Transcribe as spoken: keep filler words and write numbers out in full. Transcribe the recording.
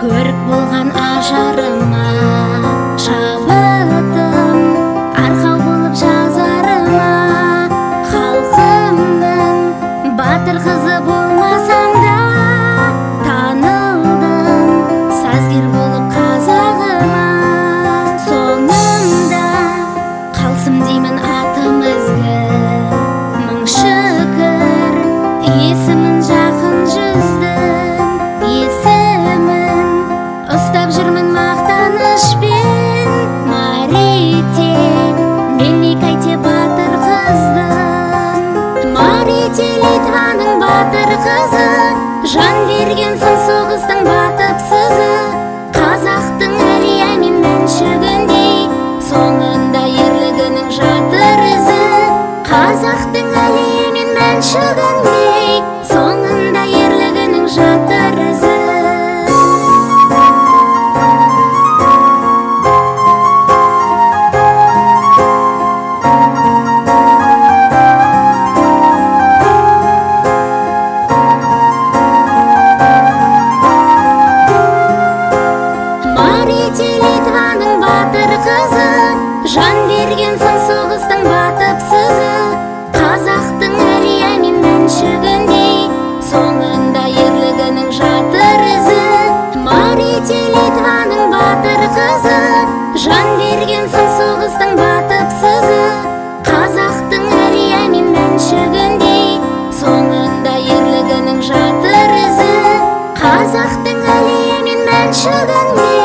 көрік болған ажарыма, шабытым арқау болып жазарыма. Халқымның батыр қызы болмасам да, танылдым сазгер болып қазағыма. Соңында қалсым деймін атым ізгі, мың шүкір есімін жақын жүздің, есімін ұстап жүрмін мақтанышпен. Марите, мемлекете батыр қыздың, Марите Литваның батыр қызы, жан берген сын соғыстың батыпсызы. Қазақтың әлия мен мәншүгіндей, соңында ерлігінің жатыр ізі. Қазақтың әлия мен мәншүгіндей, соңында ерлігінің жатыр ізі. Марите Литваның батыр қызы, жан берген сын соғыстың батыпсызы. Қазақтың әлия мен мәншүгіндей, соңында ерлігінің жатыр ізі. Марите Литваның батыр қызы, жан берген сын соғыстың батыпсызы. Қазақтың әлия мен мәншүгіндей, соңында ерлігінің жатыр ізі. Қазақтың әлия мен мәншүгіндей,